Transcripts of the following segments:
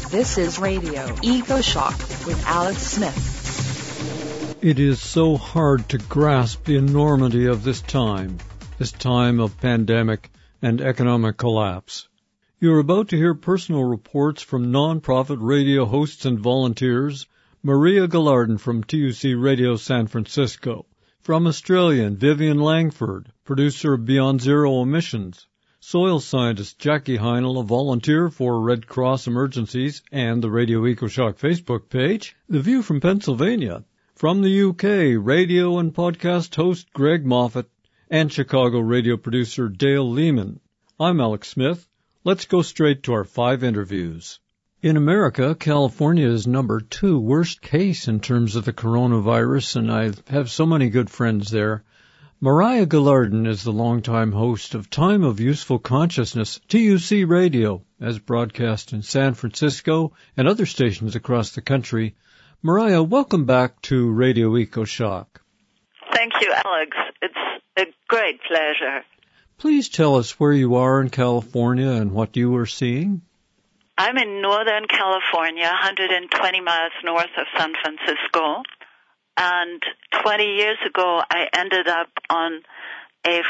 This is Radio Eco Shock with Alex Smith. It is so hard to grasp the enormity of this time of pandemic and economic collapse. You're about to hear personal reports from non-profit radio hosts and volunteers, Maria Gillardin from TUC Radio San Francisco, from Australian Vivian Langford, producer of Beyond Zero Emissions, soil scientist Jackie Heinel, a volunteer for Red Cross Emergencies and the Radio EcoShock Facebook page, The View from Pennsylvania, from the UK, radio and podcast host Greg Moffat, and Chicago radio producer Dale Lehman. I'm Alex Smith. Let's go straight to our 5 interviews. In America, California is number 2 worst case in terms of the coronavirus, and I have so many good friends there. Maria Gillardin is the longtime host of Time of Useful Consciousness, TUC Radio, as broadcast in San Francisco and other stations across the country. Maria, welcome back to Radio EcoShock. Thank you, Alex. It's a great pleasure. Please tell us where you are in California and what you are seeing. I'm in Northern California, 120 miles north of San Francisco. And 20 years ago, I ended up on a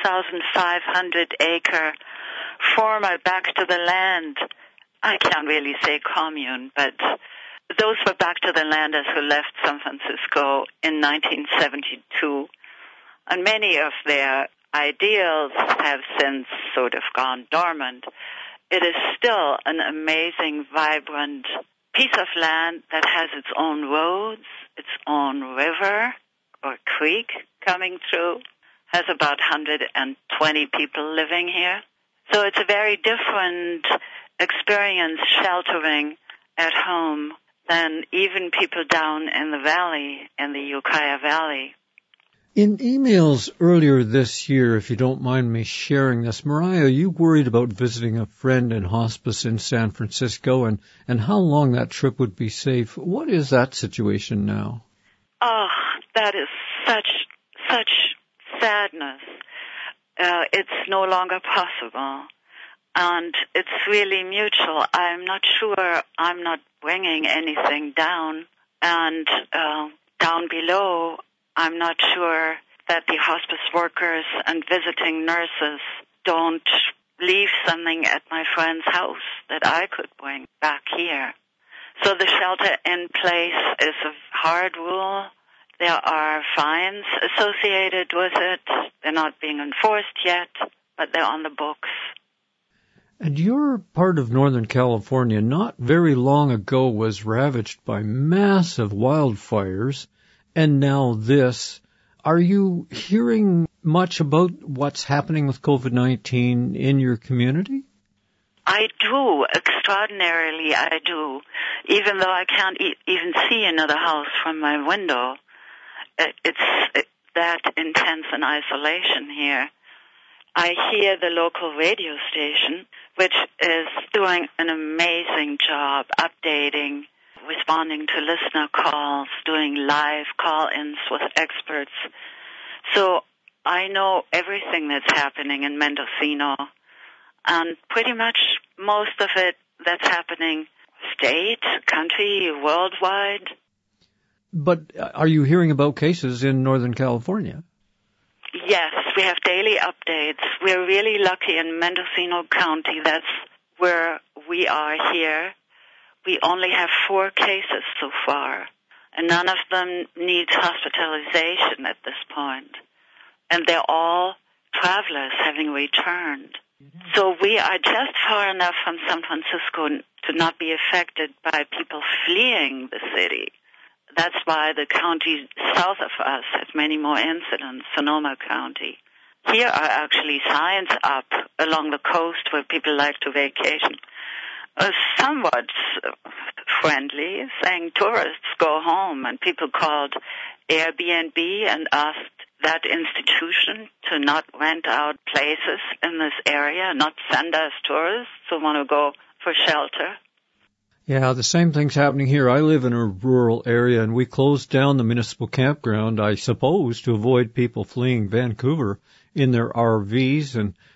4,500-acre former back to the land. I can't really say commune, but those were back to the landers who left San Francisco in 1972. And many of their ideals have since sort of gone dormant. It is still an amazing, vibrant piece of land that has its own roads, its own river or creek coming through, has about 120 people living here. So it's a very different experience sheltering at home than even people down in the valley, in the Ukiah Valley. In emails earlier this year, if you don't mind me sharing this, Maria, you worried about visiting a friend in hospice in San Francisco and how long that trip would be safe. What is that situation now? Oh, that is such sadness. It's no longer possible. And it's really mutual. I'm not sure I'm not bringing anything down. And down below, I'm not sure that the hospice workers and visiting nurses don't leave something at my friend's house that I could bring back here. So the shelter in place is a hard rule. There are fines associated with it. They're not being enforced yet, but they're on the books. And your part of Northern California not very long ago was ravaged by massive wildfires, and now this. Are you hearing much about what's happening with COVID-19 in your community? I do, extraordinarily I do. Even though I can't even see another house from my window, it's that intense in isolation here. I hear the local radio station, which is doing an amazing job updating, responding to listener calls, doing live call-ins with experts. So I know everything that's happening in Mendocino, and pretty much most of it that's happening state, country, worldwide. But are you hearing about cases in Northern California? Yes, we have daily updates. We're really lucky in Mendocino County. That's where we are here. We only have 4 cases so far, and none of them need hospitalization at this point. And they're all travelers having returned. So we are just far enough from San Francisco to not be affected by people fleeing the city. That's why the county south of us has many more incidents, Sonoma County. Here are actually signs up along the coast where people like to vacation, somewhat friendly, saying tourists go home, and people called Airbnb and asked that institution to not rent out places in this area, not send us tourists who want to go for shelter. Yeah, the same thing's happening here. I live in a rural area, and we closed down the municipal campground, I suppose, to avoid people fleeing Vancouver in their RVs, and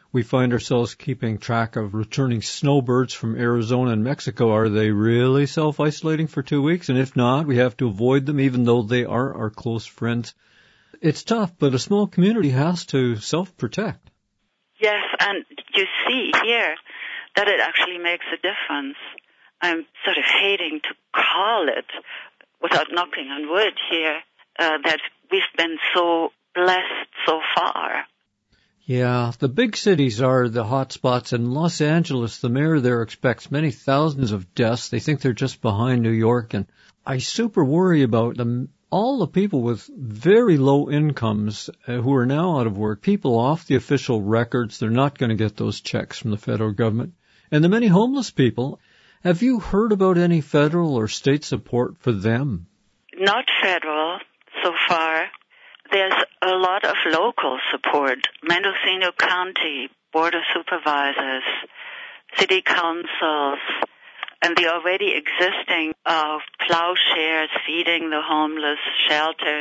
we find ourselves keeping track of returning snowbirds from Arizona and Mexico. Are they really self-isolating for 2 weeks? And if not, we have to avoid them even though they are our close friends. It's tough, but a small community has to self-protect. Yes, and you see here that it actually makes a difference. I'm sort of hating to call it, without knocking on wood here, that we've been so blessed so far. Yeah, the big cities are the hot spots. In Los Angeles, the mayor there expects many thousands of deaths. They think they're just behind New York, and I super worry about all the people with very low incomes who are now out of work, people off the official records. They're not going to get those checks from the federal government. And the many homeless people. Have you heard about any federal or state support for them? Not federal so far. There's a lot of local support. Mendocino County Board of Supervisors, city councils, and the already existing plowshares feeding the homeless shelters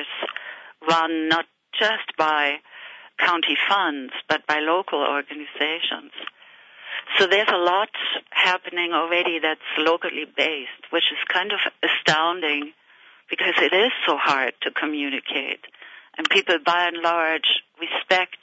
run not just by county funds, but by local organizations. So there's a lot happening already that's locally based, which is kind of astounding because it is so hard to communicate. And people, by and large, respect,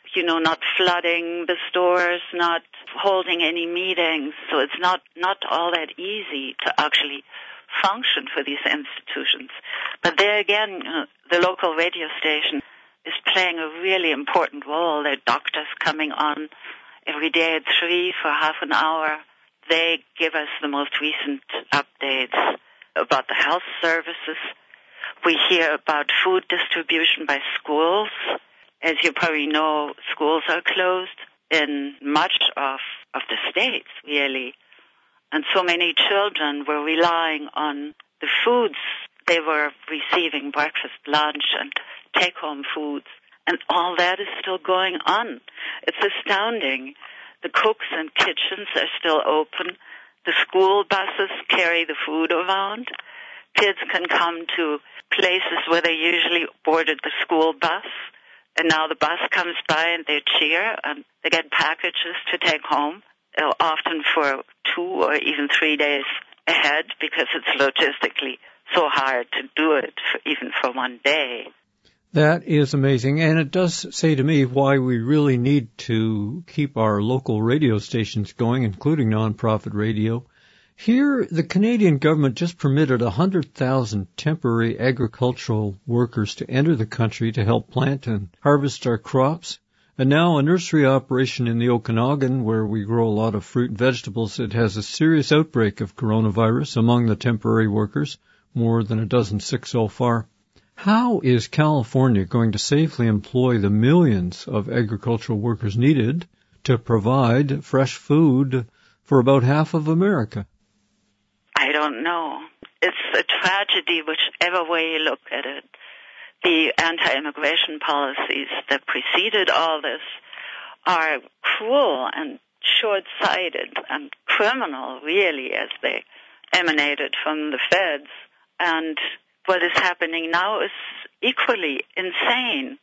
not flooding the stores, not holding any meetings. So it's not all that easy to actually function for these institutions. But there again, the local radio station is playing a really important role. There are doctors coming on every day at 3 for half an hour. They give us the most recent updates about the health services. We hear about food distribution by schools. As you probably know, schools are closed in much of the states, really. And so many children were relying on the foods they were receiving, breakfast, lunch, and take-home foods. And all that is still going on. It's astounding. The cooks and kitchens are still open. The school buses carry the food around. Kids can come to places where they usually boarded the school bus, and now the bus comes by and they cheer, and they get packages to take home, often for 2 or even 3 days ahead because it's logistically so hard to do it even for 1 day. That is amazing, and it does say to me why we really need to keep our local radio stations going, including nonprofit radio. Here, the Canadian government just permitted 100,000 temporary agricultural workers to enter the country to help plant and harvest our crops. And now a nursery operation in the Okanagan, where we grow a lot of fruit and vegetables, it has a serious outbreak of coronavirus among the temporary workers, more than a dozen sick so far. How is California going to safely employ the millions of agricultural workers needed to provide fresh food for about half of America? I don't know. It's a tragedy whichever way you look at it. The anti-immigration policies that preceded all this are cruel and short-sighted and criminal, really, as they emanated from the feds. And what is happening now is equally insane.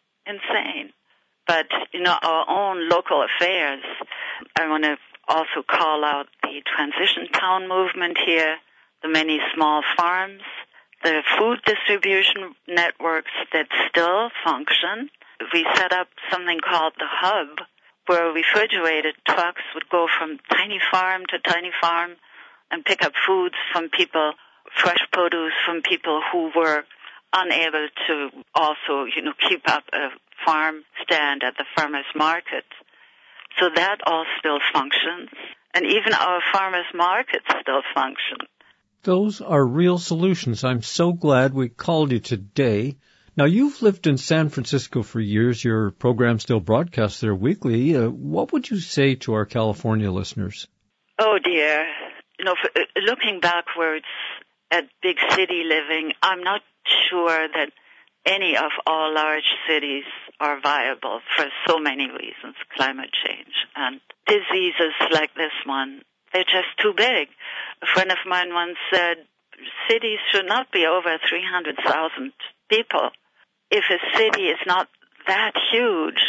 But, our own local affairs, I want to also call out the transition town movement here, the many small farms, the food distribution networks that still function. We set up something called the Hub, where refrigerated trucks would go from tiny farm to tiny farm and pick up foods from people, fresh produce from people who were unable to also, keep up a farm stand at the farmers market. So that all still functions. And even our farmers markets still function. Those are real solutions. I'm so glad we called you today. Now, you've lived in San Francisco for years. Your program still broadcasts there weekly. What would you say to our California listeners? Oh, dear. Looking backwards at big city living, I'm not sure that any of our large cities are viable for so many reasons, climate change and diseases like this one. They're just too big. A friend of mine once said, cities should not be over 300,000 people. If a city is not that huge,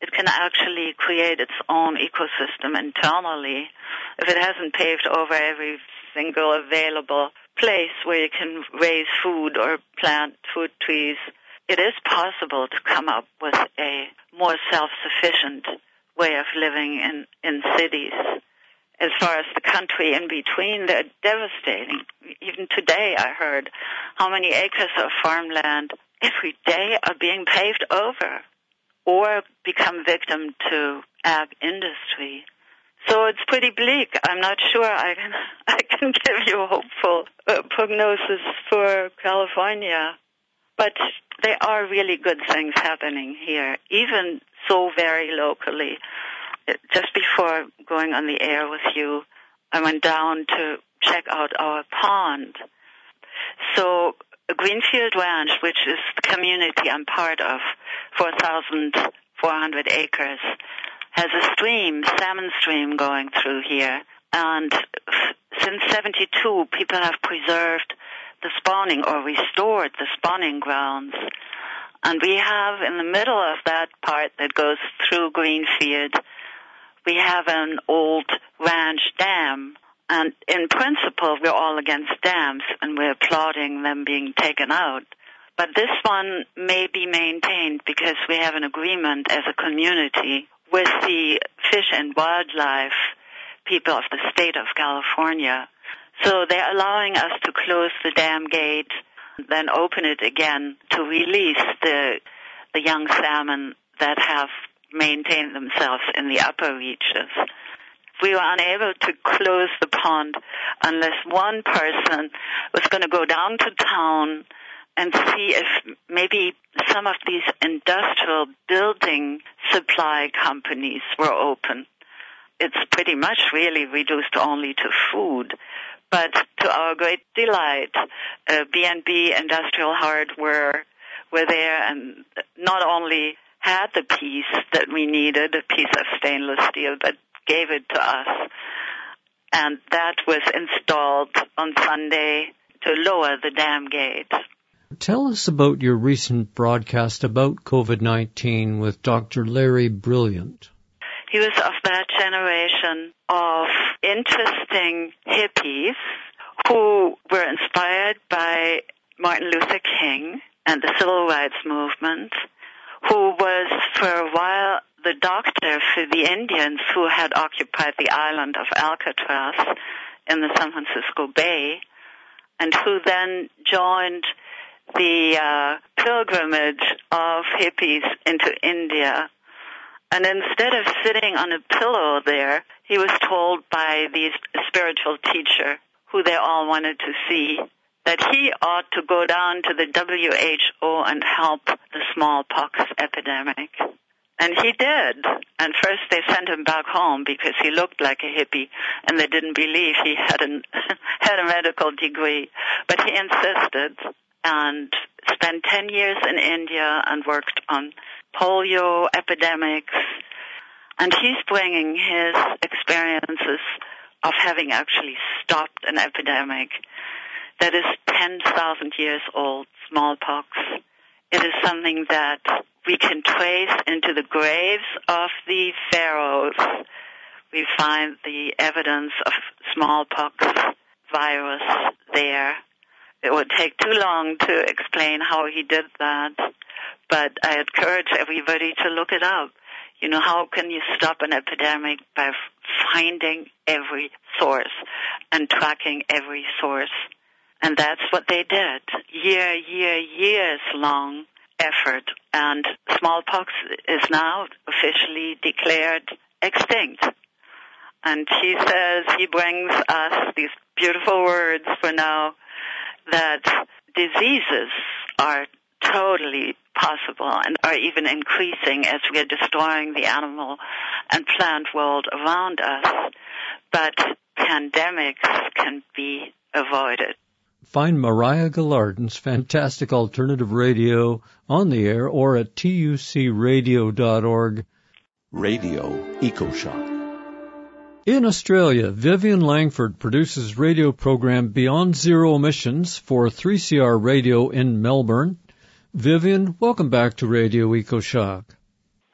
it can actually create its own ecosystem internally. If it hasn't paved over every single available place where you can raise food or plant food trees, it is possible to come up with a more self-sufficient way of living in cities. As far as the country in between, they're devastating. Even today I heard how many acres of farmland every day are being paved over or become victim to ag industry. So it's pretty bleak. I'm not sure I can give you a hopeful prognosis for California. But there are really good things happening here, even so very locally. Just before going on the air with you, I went down to check out our pond. So Greenfield Ranch, which is the community I'm part of, 4,400 acres, has a stream, salmon stream, going through here. And since 72, people have preserved the spawning or restored the spawning grounds. And we have in the middle of that part that goes through Greenfield, we have an old ranch dam. And in principle, we're all against dams, and we're applauding them being taken out. But this one may be maintained because we have an agreement as a community with the Fish and Wildlife people of the state of California. So they're allowing us to close the dam gate, then open it again to release the young salmon that have maintained themselves in the upper reaches. We were unable to close the pond unless one person was going to go down to town and see if maybe some of these industrial building supply companies were open. It's pretty much really reduced only to food. But to our great delight, B&B Industrial Hardware were there and not only had the piece that we needed, a piece of stainless steel, but gave it to us. And that was installed on Sunday to lower the dam gate. Tell us about your recent broadcast about COVID-19 with Dr. Larry Brilliant. He was of that generation of interesting hippies who were inspired by Martin Luther King and the Civil Rights Movement, who was for a while the doctor for the Indians who had occupied the island of Alcatraz in the San Francisco Bay, and who then joined the pilgrimage of hippies into India. And instead of sitting on a pillow there, he was told by the spiritual teacher, who they all wanted to see, that he ought to go down to the WHO and help the smallpox epidemic. And he did. And first they sent him back home because he looked like a hippie, and they didn't believe he had a medical degree. But he insisted and spent 10 years in India and worked on polio epidemics. And he's bringing his experiences of having actually stopped an epidemic that is 10,000 years old, smallpox. It is something that we can trace into the graves of the pharaohs. We find the evidence of smallpox virus there. It would take too long to explain how he did that, but I encourage everybody to look it up. You know, how can you stop an epidemic? By finding every source and tracking every source. And that's what they did. Years long effort. And smallpox is now officially declared extinct. And he says, he brings us these beautiful words for now, that diseases are totally possible and are even increasing as we are destroying the animal and plant world around us. But pandemics can be avoided. Find Mariah Gallardin's fantastic alternative radio on the air or at tucradio.org. Radio EcoShock. In Australia, Vivian Langford produces radio program Beyond Zero Emissions for 3CR Radio in Melbourne. Vivian, welcome back to Radio EcoShock.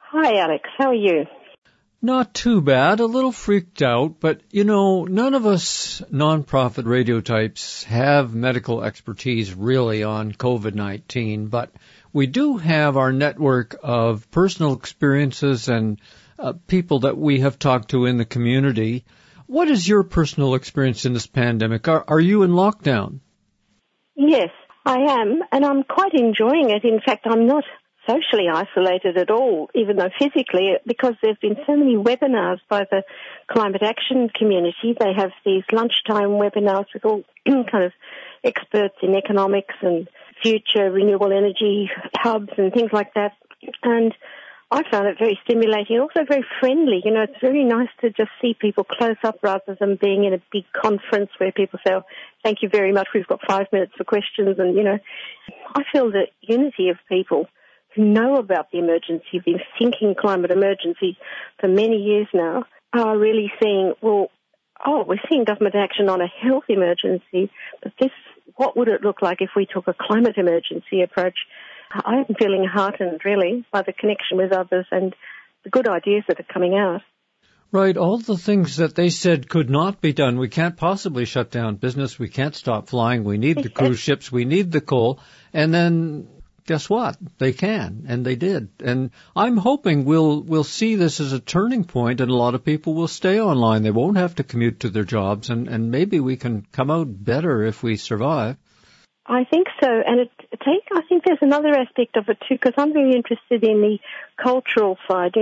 Hi, Alex. How are you? Not too bad, a little freaked out, but, none of us nonprofit radio types have medical expertise really on COVID-19, but we do have our network of personal experiences and people that we have talked to in the community. What is your personal experience in this pandemic? Are you in lockdown? Yes, I am, and I'm quite enjoying it. In fact, I'm not socially isolated at all, even though physically, because there's been so many webinars by the climate action community. They have these lunchtime webinars with all kind of experts in economics and future renewable energy hubs and things like that. And I found it very stimulating, also very friendly. It's very nice to just see people close up rather than being in a big conference where people say, oh, thank you very much, we've got 5 minutes for questions. And, I feel the unity of people who know about the emergency, have been thinking climate emergency for many years now, are really seeing, we're seeing government action on a health emergency, but what would it look like if we took a climate emergency approach? I'm feeling heartened, really, by the connection with others and the good ideas that are coming out. Right, all the things that they said could not be done. We can't possibly shut down business. We can't stop flying. We need the cruise ships. We need the coal. And then guess what? They can, and they did. And I'm hoping we'll see this as a turning point, and a lot of people will stay online. They won't have to commute to their jobs, and maybe we can come out better if we survive. I think so, and I think there's another aspect of it too, because I'm very interested in the cultural side.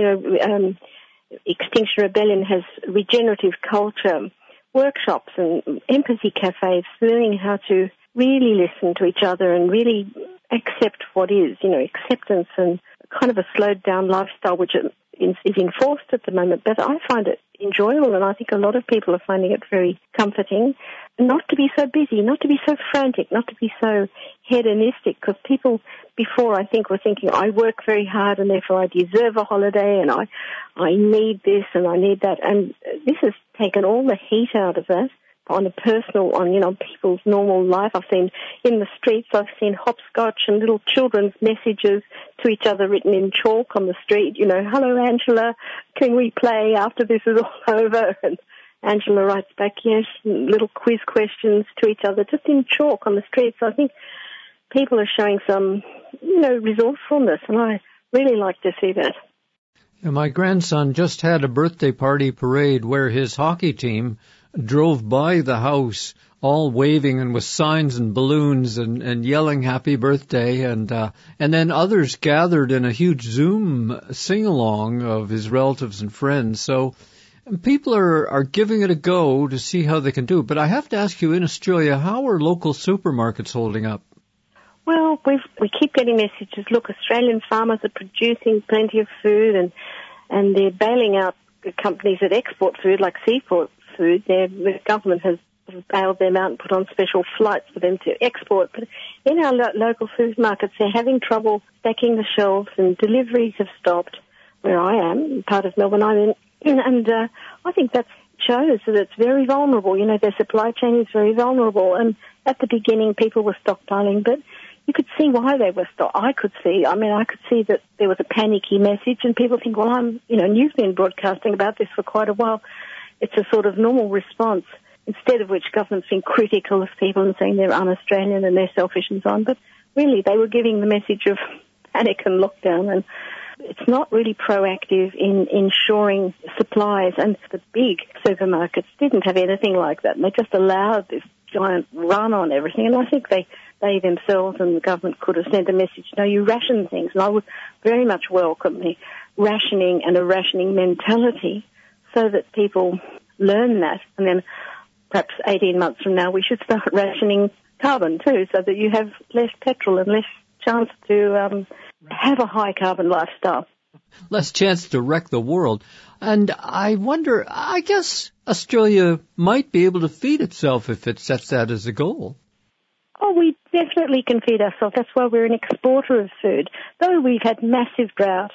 Extinction Rebellion has regenerative culture workshops and empathy cafes, learning how to really listen to each other and really accept what is, acceptance and kind of a slowed down lifestyle, which is enforced at the moment. But I find it enjoyable, and I think a lot of people are finding it very comforting not to be so busy, not to be so frantic, not to be so hedonistic, because people before, I think, were thinking, I work very hard and therefore I deserve a holiday and I need this and I need that. And this has taken all the heat out of that on a personal, on people's normal life. I've seen in the streets, I've seen hopscotch and little children's messages to each other written in chalk on the street. Hello, Angela, can we play after this is all over? And Angela writes back, yes, little quiz questions to each other, just in chalk on the streets. I think people are showing some, resourcefulness, and I really like to see that. Yeah, my grandson just had a birthday party parade where his hockey team drove by the house all waving and with signs and balloons and yelling happy birthday, and then others gathered in a huge Zoom sing-along of his relatives and friends. So people are giving it a go to see how they can do it. But I have to ask you, in Australia, how are local supermarkets holding up? Well, we keep getting messages. Look, Australian farmers are producing plenty of food, and they're bailing out the companies that export food, like Seaport Food. The government has bailed them out and put on special flights for them to export. But in our local food markets, they're having trouble stacking the shelves, and deliveries have stopped where I am, part of Melbourne I'm in. And I think that shows that it's very vulnerable. Their supply chain is very vulnerable. And at the beginning, people were stockpiling, but you could see why they were I could see that there was a panicky message, and people think, well, and you've been broadcasting about this for quite a while. It's a sort of normal response, instead of which government's been critical of people and saying they're un-Australian and they're selfish and so on. But really, they were giving the message of panic and lockdown, and it's not really proactive in ensuring supplies. And the big supermarkets didn't have anything like that, and they just allowed this giant run on everything. And I think they themselves and the government could have sent a message, no, you ration things. And I would very much welcome the rationing and a rationing mentality so that people learn that. And then perhaps 18 months from now, we should start rationing carbon too, so that you have less petrol and less chance to have a high carbon lifestyle. Less chance to wreck the world. And I wonder, I guess Australia might be able to feed itself if it sets that as a goal. Oh, we definitely can feed ourselves. That's why we're an exporter of food. Though we've had massive drought,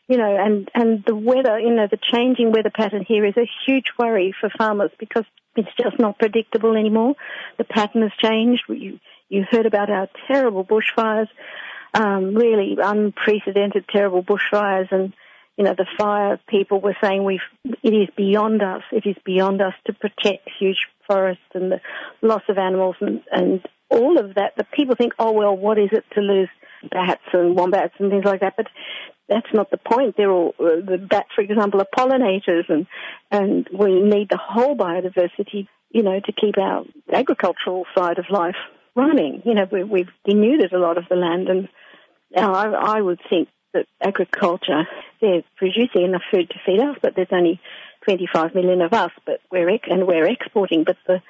and the weather, the changing weather pattern here is a huge worry for farmers because it's just not predictable anymore. The pattern has changed. You heard about our terrible bushfires, really unprecedented terrible bushfires, and, the fire people were saying it is beyond us. It is beyond us to protect huge forests and the loss of animals and all of that. But people think, oh, well, what is it to lose bats and wombats and things like that? But that's not the point. They're all, the bats, for example, are pollinators, and we need the whole biodiversity, to keep our agricultural side of life running. We've denuded a lot of the land, and I would think that agriculture, they're producing enough food to feed us, but there's only 25 million of us, but we're exporting. But the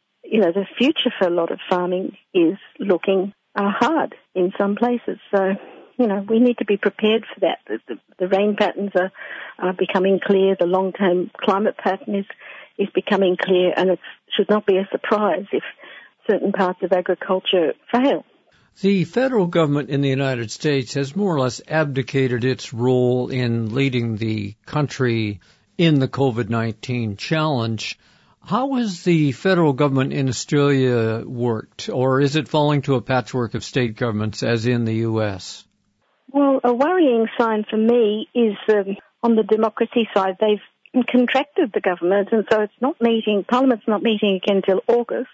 future for a lot of farming is looking hard in some places. So, we need to be prepared for that. The rain patterns are becoming clear. The long-term climate pattern is becoming clear, and it should not be a surprise if certain parts of agriculture fail. The federal government in the United States has more or less abdicated its role in leading the country in the COVID-19 challenge. How has the federal government in Australia worked, or is it falling to a patchwork of state governments as in the U.S.? Well, a worrying sign for me is on the democracy side, they've contracted the government, and so Parliament's not meeting again until August.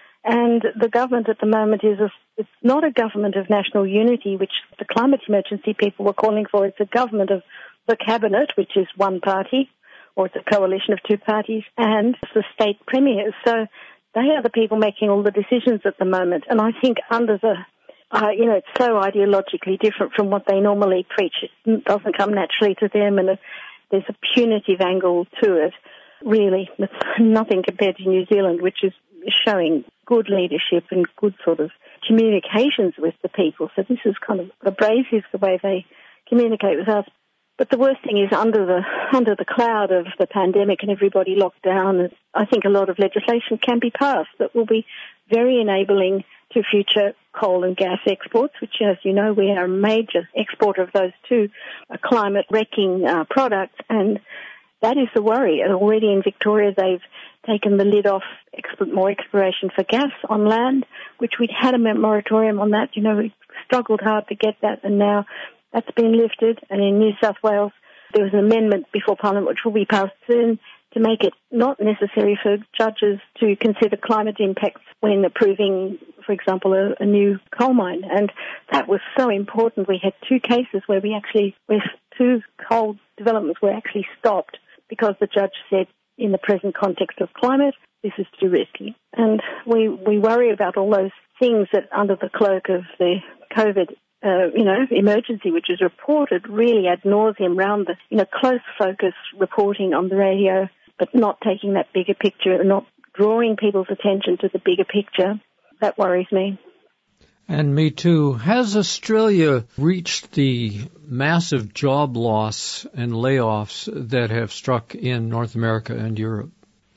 And the government at the moment it's not a government of national unity, which the climate emergency people were calling for. It's a government of the cabinet, which is one party, or it's a coalition of two parties, and the state premiers. So they are the people making all the decisions at the moment. And I think under it's so ideologically different from what they normally preach. It doesn't come naturally to them, and there's a punitive angle to it. Really, it's nothing compared to New Zealand, which is showing good leadership and good sort of communications with the people. So this is kind of abrasive the way they communicate with us. But the worst thing is under the cloud of the pandemic and everybody locked down, I think a lot of legislation can be passed that will be very enabling to future coal and gas exports, which, as you know, we are a major exporter of those two climate-wrecking products, and that is the worry. And already in Victoria, they've taken the lid off more exploration for gas on land, which we'd had a moratorium on that. We struggled hard to get that, and now that's been lifted. And in New South Wales, there was an amendment before Parliament, which will be passed soon, to make it not necessary for judges to consider climate impacts when approving, for example, a new coal mine. And that was so important. We had two cases where two coal developments were actually stopped because the judge said, in the present context of climate, this is too risky. And we worry about all those things that under the cloak of the COVID emergency, which is reported really ad nauseum around the, close focus reporting on the radio, but not taking that bigger picture and not drawing people's attention to the bigger picture. That worries me. And me too. Has Australia reached the massive job loss and layoffs that have struck in North America and Europe?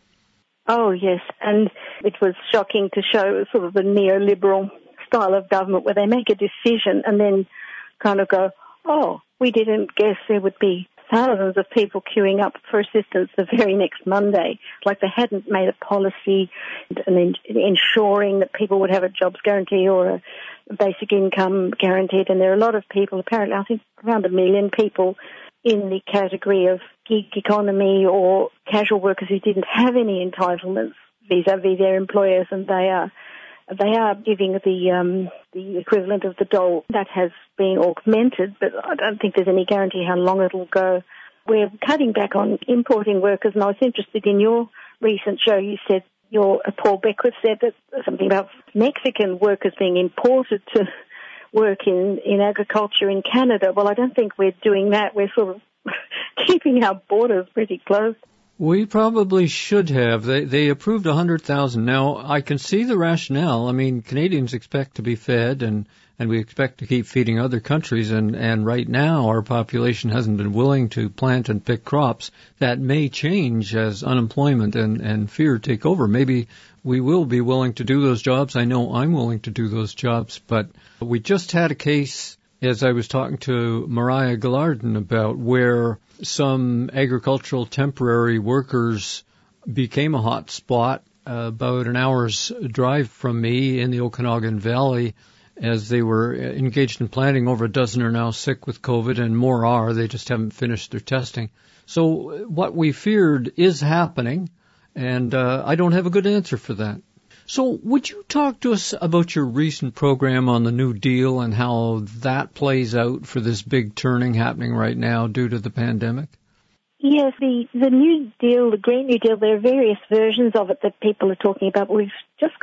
Oh, yes. And it was shocking to show sort of the neoliberal style of government where they make a decision and then kind of go, oh, we didn't guess there would be thousands of people queuing up for assistance the very next Monday. Like they hadn't made a policy and ensuring that people would have a jobs guarantee or a basic income guaranteed. And there are a lot of people, apparently I think around 1 million people in the category of gig economy or casual workers who didn't have any entitlements vis-a-vis their employers, and they are giving the equivalent of the dole. That has been augmented, but I don't think there's any guarantee how long it'll go. We're cutting back on importing workers, and I was interested in your recent show. You said Paul Beckwith said that something about Mexican workers being imported to work in agriculture in Canada. Well, I don't think we're doing that. We're sort of keeping our borders pretty closed. We probably should have. They approved 100,000. Now, I can see the rationale. I mean, Canadians expect to be fed, and we expect to keep feeding other countries, and right now our population hasn't been willing to plant and pick crops. That may change as unemployment and fear take over. Maybe we will be willing to do those jobs. I know I'm willing to do those jobs, but we just had a case, as I was talking to Mariah Gillardin about, where some agricultural temporary workers became a hot spot about an hour's drive from me in the Okanagan Valley, as they were engaged in planting. Over a dozen are now sick with COVID, and more are. They just haven't finished their testing. So what we feared is happening, and I don't have a good answer for that. So would you talk to us about your recent program on the New Deal and how that plays out for this big turning happening right now due to the pandemic? Yes, the New Deal, the Green New Deal, there are various versions of it that people are talking about. I've just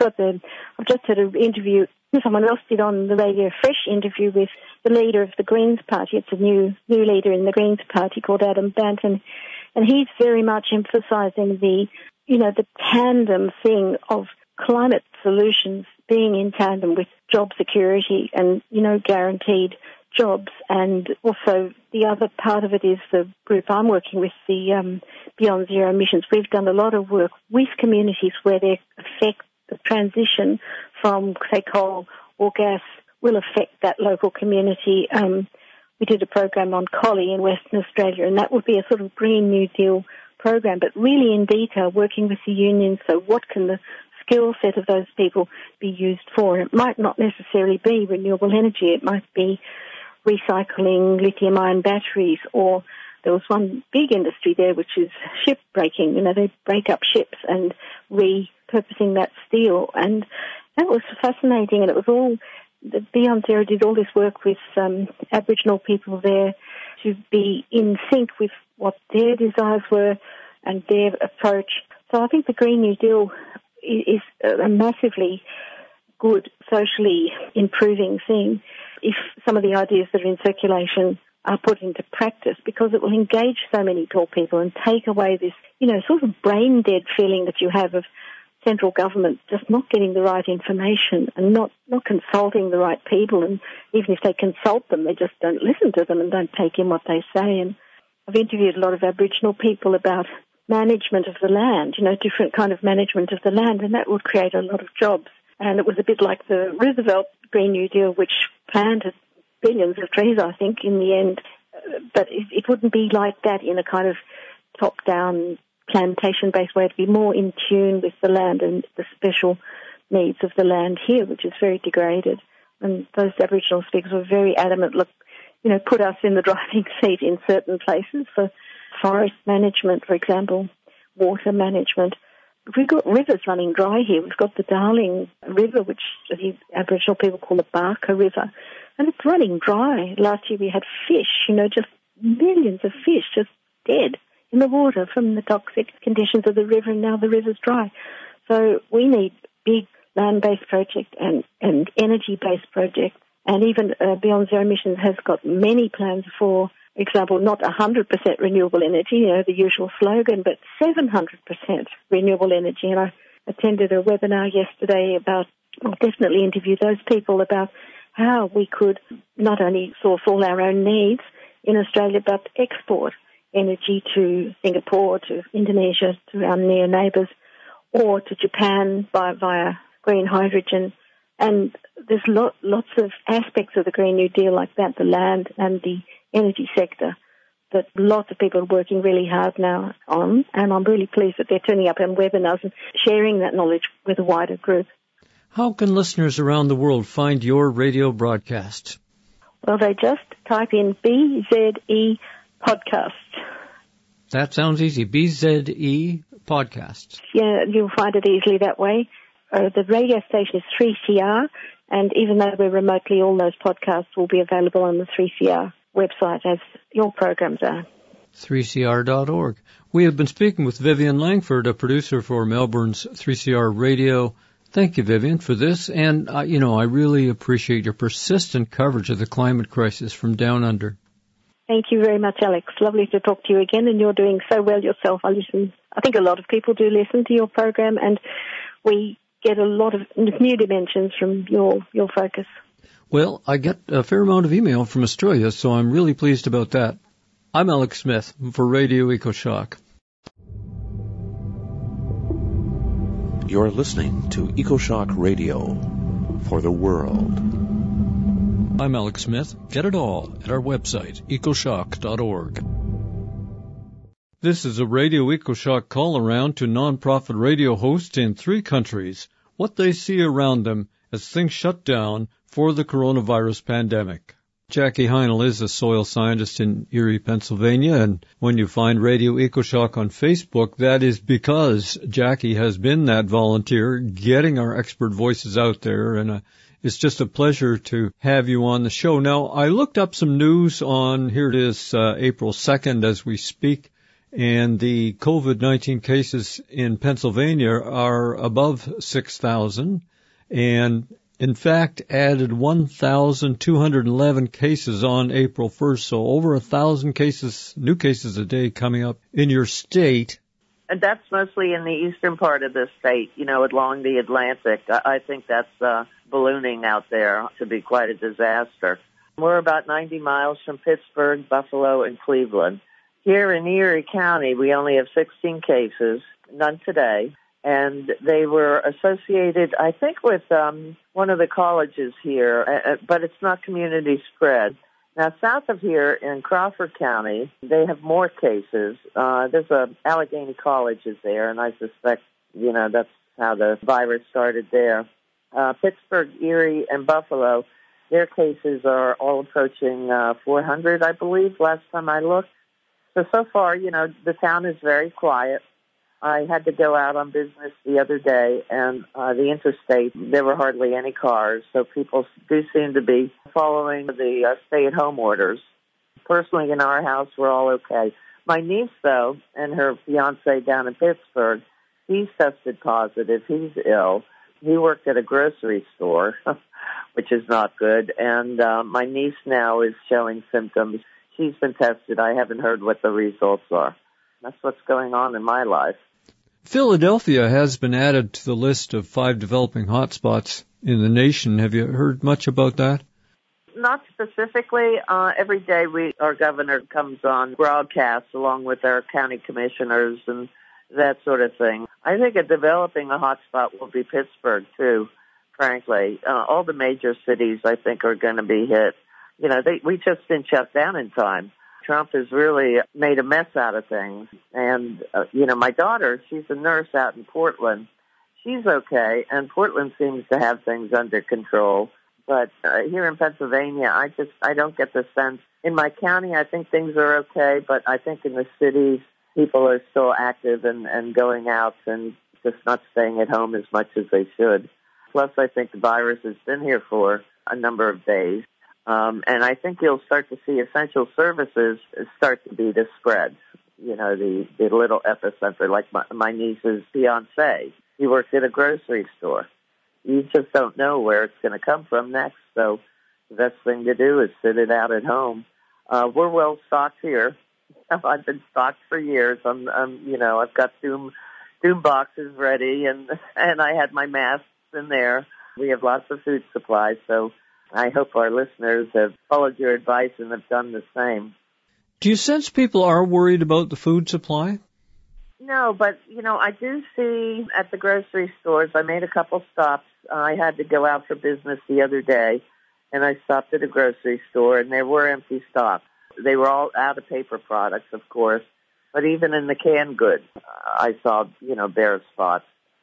had an interview, someone else did on the Radio Fresh interview with the leader of the Greens Party. It's a new leader in the Greens Party called Adam Banton, and he's very much emphasising the tandem thing of climate solutions being in tandem with job security and, guaranteed jobs. And also the other part of it is the group I'm working with, the Beyond Zero Emissions. We've done a lot of work with communities where they affect the transition from, say, coal or gas will affect that local community. We did a program on Collie in Western Australia, and that would be a sort of Green New Deal program, but really in detail, working with the unions. So what can the skill set of those people be used for? It might not necessarily be renewable energy. It might be recycling lithium-ion batteries, or there was one big industry there which is ship breaking. They break up ships and repurposing that steel. And that was fascinating, and it was all, the Beyond Zero did all this work with Aboriginal people there to be in sync with what their desires were and their approach. So I think the Green New Deal is a massively good, socially improving thing if some of the ideas that are in circulation are put into practice, because it will engage so many poor people and take away this, sort of brain dead feeling that you have of central government just not getting the right information and not consulting the right people. And even if they consult them, they just don't listen to them and don't take in what they say. And I've interviewed a lot of Aboriginal people about management of the land, different kind of management of the land, and that would create a lot of jobs. And it was a bit like the Roosevelt Green New Deal, which planted billions of trees, I think, in the end. But it wouldn't be like that in a kind of top-down, plantation-based way. It'd be more in tune with the land and the special needs of the land here, which is very degraded. And those Aboriginal speakers were very adamant, look, put us in the driving seat in certain places for forest management, for example, water management. We've got rivers running dry here. We've got the Darling River, which the Aboriginal people call the Barker River, and it's running dry. Last year we had fish, just millions of fish just dead in the water from the toxic conditions of the river, and now the river's dry. So we need big land-based projects and energy-based projects, and even Beyond Zero Emissions has got many plans for example, not 100% renewable energy, the usual slogan, but 700% renewable energy. And I attended a webinar yesterday I'll definitely interview those people about how we could not only source all our own needs in Australia, but export energy to Singapore, to Indonesia, to our near neighbours, or to Japan via green hydrogen. And there's lots of aspects of the Green New Deal like that, the land and the energy sector, that lots of people are working really hard now on, and I'm really pleased that they're turning up in webinars and sharing that knowledge with a wider group. How can listeners around the world find your radio broadcast? Well, they just type in BZE Podcast. That sounds easy. BZE Podcasts. Yeah, you'll find it easily that way. The radio station is 3CR, and even though we're remotely, all those podcasts will be available on the 3CR website as your programs are. 3cr.org. We have been speaking with Vivian Langford, a producer for Melbourne's 3CR Radio. Thank you, Vivian, for this. And, I really appreciate your persistent coverage of the climate crisis from down under. Thank you very much, Alex. Lovely to talk to you again, and you're doing so well yourself. I think a lot of people do listen to your program, and we get a lot of new dimensions from your focus. Well, I get a fair amount of email from Australia, so I'm really pleased about that. I'm Alex Smith for Radio EcoShock. You're listening to EcoShock Radio for the world. I'm Alex Smith. Get it all at our website, ecoshock.org. This is a Radio EcoShock call-around to non-profit radio hosts in 3 countries, what they see around them, as things shut down for the coronavirus pandemic. Jackie Heinl is a soil scientist in Erie, Pennsylvania, and when you find Radio EcoShock on Facebook, that is because Jackie has been that volunteer getting our expert voices out there, and it's just a pleasure to have you on the show. Now, I looked up some news on, here it is, April 2nd as we speak, and the COVID-19 cases in Pennsylvania are above 6,000, and in fact, added 1,211 cases on April 1st, so over 1,000 cases, new cases a day coming up in your state. And that's mostly in the eastern part of the state, along the Atlantic. I think that's ballooning out there to be quite a disaster. We're about 90 miles from Pittsburgh, Buffalo, and Cleveland. Here in Erie County, we only have 16 cases, none today. And they were associated, I think, with one of the colleges here, but it's not community spread. Now, south of here in Crawford County, they have more cases. There's Allegheny College is there, and I suspect, that's how the virus started there. Pittsburgh, Erie, and Buffalo, their cases are all approaching 400, I believe, last time I looked. So far, the town is very quiet. I had to go out on business the other day, and the interstate, there were hardly any cars, so people do seem to be following the stay-at-home orders. Personally, in our house, we're all okay. My niece, though, and her fiancé down in Pittsburgh, he's tested positive. He's ill. He worked at a grocery store, which is not good, and my niece now is showing symptoms. She's been tested. I haven't heard what the results are. That's what's going on in my life. Philadelphia has been added to the list of 5 developing hotspots in the nation. Have you heard much about that? Not specifically. Every day our governor comes on broadcast along with our county commissioners and that sort of thing. I think developing a hotspot will be Pittsburgh, too, frankly. All the major cities, I think, are going to be hit. We just didn't shut down in time. Trump has really made a mess out of things. And, my daughter, she's a nurse out in Portland. She's okay, and Portland seems to have things under control. But here in Pennsylvania, I don't get the sense. In my county, I think things are okay, but I think in the cities, people are still active and going out and just not staying at home as much as they should. Plus, I think the virus has been here for a number of days. And I think you'll start to see essential services start to be the spread. The little epicenter, like my niece's fiancé. He worked at a grocery store. You just don't know where it's going to come from next. So the best thing to do is sit it out at home. We're well stocked here. I've been stocked for years. I've got doom boxes ready, and I had my masks in there. We have lots of food supplies, so I hope our listeners have followed your advice and have done the same. Do you sense people are worried about the food supply? No, but, I do see at the grocery stores, I made a couple stops. I had to go out for business the other day, and I stopped at a grocery store, and there were empty stocks. They were all out of paper products, of course, but even in the canned goods, I saw, bare spots.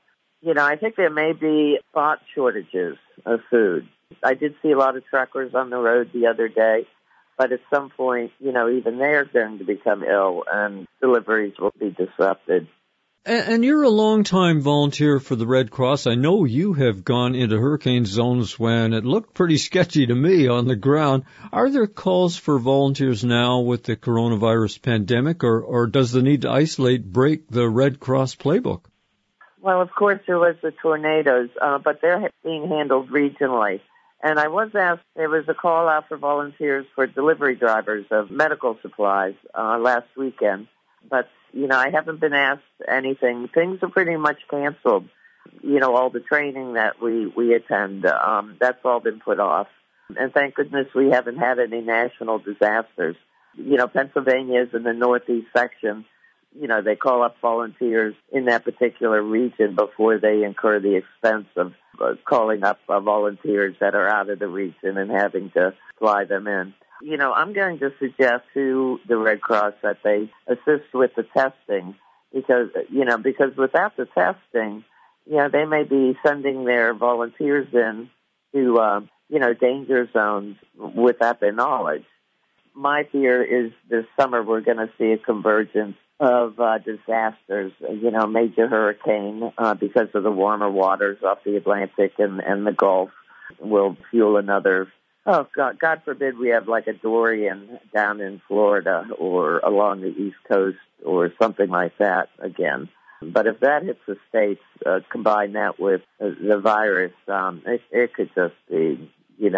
I think there may be spot shortages of food. I did see a lot of truckers on the road the other day, but at some point, even they're going to become ill and deliveries will be disrupted. And you're a long-time volunteer for the Red Cross. I know you have gone into hurricane zones when it looked pretty sketchy to me on the ground. Are there calls for volunteers now with the coronavirus pandemic, or does the need to isolate break the Red Cross playbook? Well, of course, there was the tornadoes, but they're being handled regionally. And I was asked, there was a call out for volunteers for delivery drivers of medical supplies last weekend. But, I haven't been asked anything. Things are pretty much canceled. All the training that we attend, that's all been put off. And thank goodness we haven't had any national disasters. Pennsylvania is in the northeast section. They call up volunteers in that particular region before they incur the expense of calling up volunteers that are out of the region and having to fly them in. I'm going to suggest to the Red Cross that they assist with the testing because without the testing, they may be sending their volunteers in to, danger zones without their knowledge. My fear is this summer we're going to see a convergence of disasters, major hurricane because of the warmer waters off the Atlantic and the Gulf will fuel another. Oh, God forbid we have like a Dorian down in Florida or along the East Coast or something like that again. But if that hits the States, combine that with the virus, it could just be,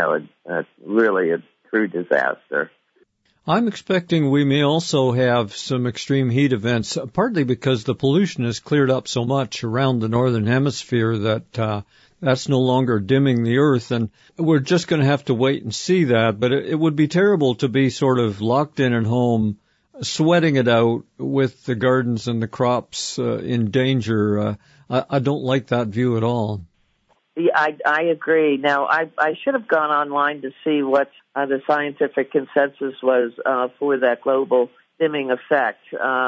really a true disaster. I'm expecting we may also have some extreme heat events, partly because the pollution has cleared up so much around the northern hemisphere that that's no longer dimming the earth, and we're just going to have to wait and see that. But it would be terrible to be sort of locked in at home, sweating it out with the gardens and the crops in danger. I don't like that view at all. Yeah, I agree. Now, I should have gone online to see what the scientific consensus was for that global dimming effect.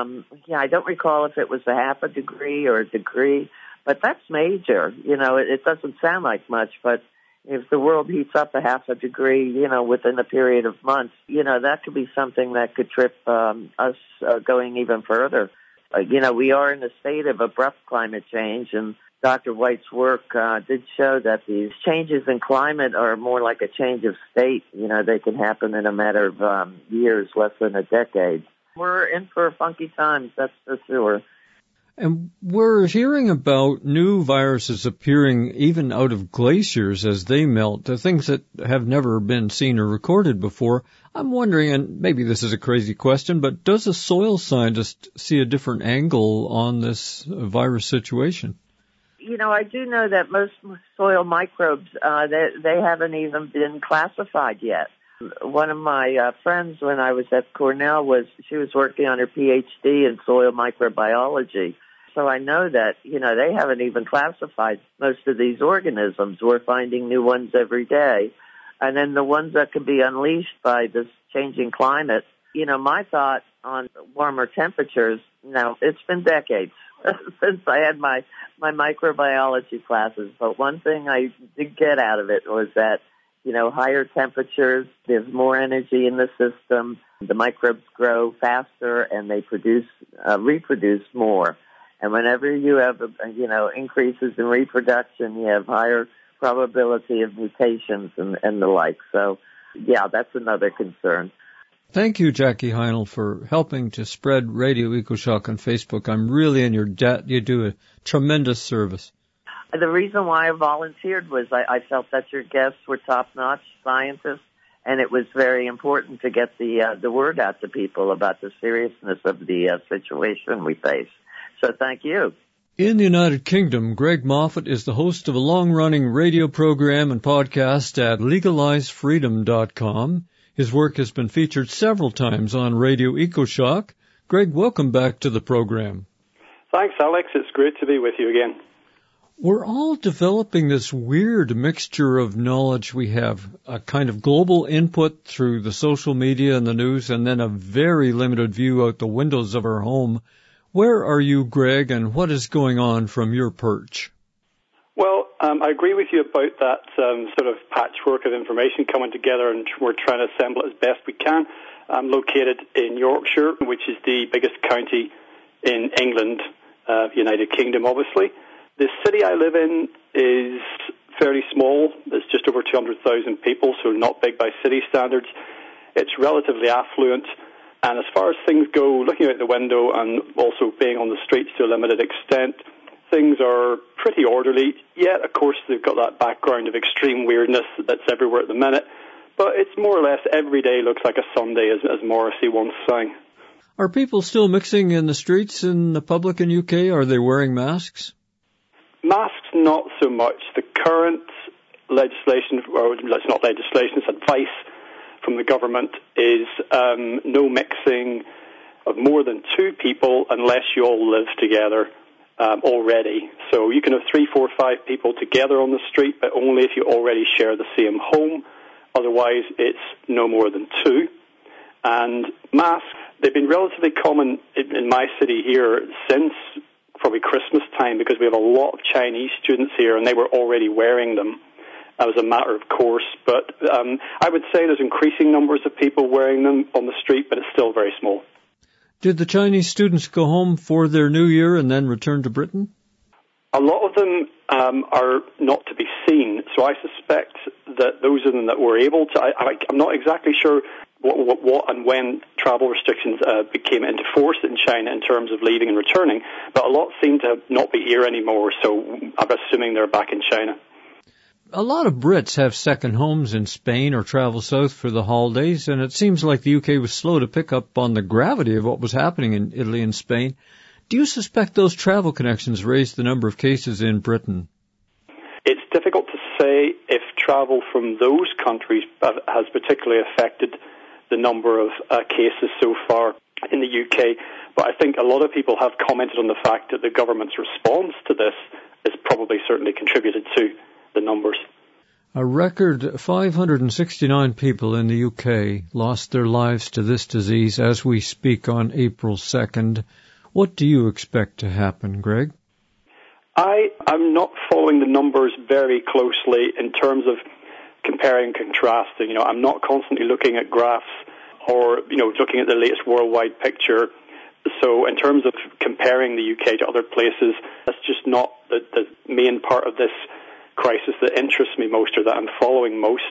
I don't recall if it was a half a degree or a degree, but that's major. It doesn't sound like much, but if the world heats up a half a degree, within a period of months, that could be something that could trip us going even further. We are in a state of abrupt climate change, and Dr. White's work did show that these changes in climate are more like a change of state. They can happen in a matter of years, less than a decade. We're in for funky times, that's for sure. And we're hearing about new viruses appearing even out of glaciers as they melt, things that have never been seen or recorded before. I'm wondering, and maybe this is a crazy question, but does a soil scientist see a different angle on this virus situation? I do know that most soil microbes, they haven't even been classified yet. One of my friends when I was at Cornell she was working on her PhD in soil microbiology. So I know that, they haven't even classified most of these organisms. We're finding new ones every day. And then the ones that can be unleashed by this changing climate, my thought on warmer temperatures, now it's been decades since I had my microbiology classes, but one thing I did get out of it was that, higher temperatures, there's more energy in the system, the microbes grow faster, and they reproduce more. And whenever you have, increases in reproduction, you have higher probability of mutations and the like. So, yeah, that's another concern. Thank you, Jackie Heinl, for helping to spread Radio EcoShock on Facebook. I'm really in your debt. You do a tremendous service. The reason why I volunteered was I felt that your guests were top-notch scientists, and it was very important to get the word out to people about the seriousness of the situation we face. So thank you. In the United Kingdom, Greg Moffat is the host of a long-running radio program and podcast at LegalizeFreedom.com. His work has been featured several times on Radio EcoShock. Greg, welcome back to the program. Thanks, Alex. It's great to be with you again. We're all developing this weird mixture of knowledge. We have a kind of global input through the social media and the news, and then a very limited view out the windows of our home. Where are you, Greg, and what is going on from your perch? Well, I agree with you about that sort of patchwork of information coming together, and we're trying to assemble it as best we can. I'm located in Yorkshire, which is the biggest county in England, United Kingdom, obviously. The city I live in is fairly small. There's just over 200,000 people, so not big by city standards. It's relatively affluent. And as far as things go, looking out the window and also being on the streets to a limited extent, things are pretty orderly. Yet, of course, they've got that background of extreme weirdness that's everywhere at the minute. But it's more or less every day looks like a Sunday, as Morrissey once sang. Are people still mixing in the streets in the public in UK? Are they wearing masks? Masks, not so much. The current legislation, or it's not legislation, it's advice from the government, is no mixing of more than two people unless you all live together already. So you can have 3, 4, 5 people together on the street, but only if you already share the same home. Otherwise, it's no more than 2. And masks, they've been relatively common in my city here since probably Christmas time, because we have a lot of Chinese students here and they were already wearing them. as a matter of course. But I would say there's increasing numbers of people wearing them on the street, but it's still very small. Did the Chinese students go home for their New Year and then return to Britain? A lot of them are not to be seen, so I suspect that those of them that were able to, I'm not exactly sure what and when travel restrictions became into force in China in terms of leaving and returning, but a lot seem to not be here anymore, so I'm assuming they're back in China. A lot of Brits have second homes in Spain or travel south for the holidays, and it seems like the UK was slow to pick up on the gravity of what was happening in Italy and Spain. Do you suspect those travel connections raised the number of cases in Britain? It's difficult to say if travel from those countries has particularly affected the number of cases so far in the UK, but I think a lot of people have commented on the fact that the government's response to this has probably certainly contributed to the numbers. A record 569 people in the UK lost their lives to this disease as we speak on April 2nd. What do you expect to happen, Greg? I'm not following the numbers very closely in terms of comparing and contrasting. I'm not constantly looking at graphs or, looking at the latest worldwide picture. So in terms of comparing the UK to other places, that's just not the main part of this crisis that interests me most or that I'm following most.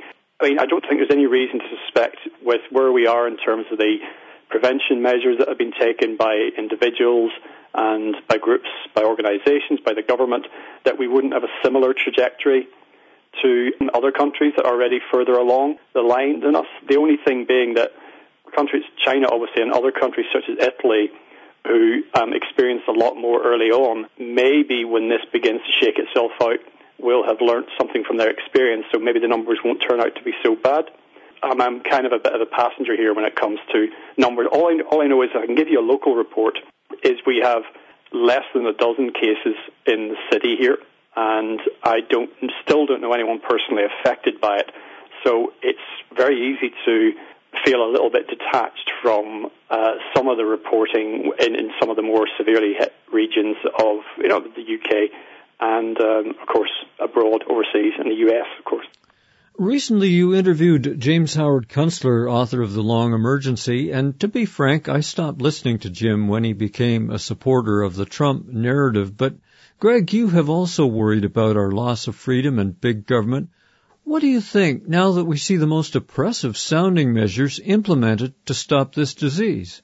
I don't think there's any reason to suspect with where we are in terms of the prevention measures that have been taken by individuals and by groups, by organizations, by the government, that we wouldn't have a similar trajectory to other countries that are already further along the line than us. The only thing being that countries, China obviously, and other countries such as Italy, who experienced a lot more early on, maybe when this begins to shake itself out, will have learnt something from their experience, so maybe the numbers won't turn out to be so bad. I'm kind of a bit of a passenger here when it comes to numbers. All I know is I can give you a local report, is we have less than a dozen cases in the city here, and I still don't know anyone personally affected by it. So it's very easy to feel a little bit detached from some of the reporting in some of the more severely hit regions of the UK and, of course, abroad, overseas, in the US, of course. Recently you interviewed James Howard Kunstler, author of The Long Emergency, and to be frank, I stopped listening to Jim when he became a supporter of the Trump narrative. But, Greg, you have also worried about our loss of freedom and big government. What do you think now that we see the most oppressive sounding measures implemented to stop this disease?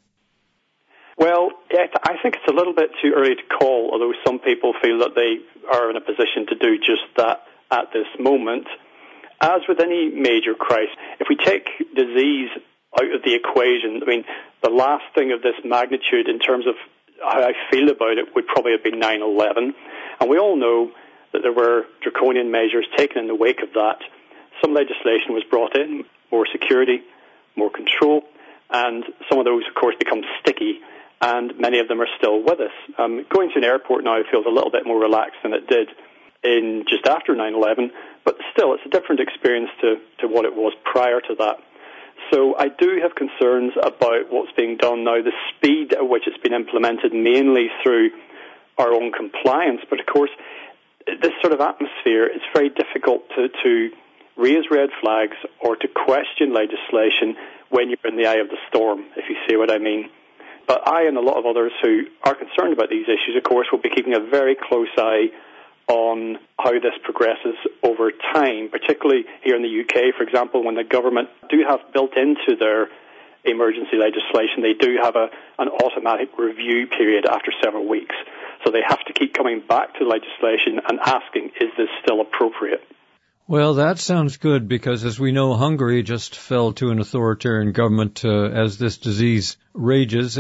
Well, I think it's a little bit too early to call, although some people feel that they are in a position to do just that at this moment. As with any major crisis, if we take disease out of the equation, the last thing of this magnitude in terms of how I feel about it would probably have been 9/11. And we all know that there were draconian measures taken in the wake of that. Some legislation was brought in, more security, more control, and some of those, of course, become sticky, and many of them are still with us. Going to an airport now feels a little bit more relaxed than it did in just after 9/11, but still it's a different experience to what it was prior to that. So I do have concerns about what's being done now, the speed at which it's been implemented, mainly through our own compliance. But of course, this sort of atmosphere, it's very difficult to raise red flags or to question legislation when you're in the eye of the storm, if you see what I mean. But I and a lot of others who are concerned about these issues, of course, will be keeping a very close eye on how this progresses over time, particularly here in the UK, for example, when the government do have built into their emergency legislation, they do have an automatic review period after several weeks. So they have to keep coming back to the legislation and asking, is this still appropriate? Well, that sounds good because, as we know, Hungary just fell to an authoritarian government as this disease rages.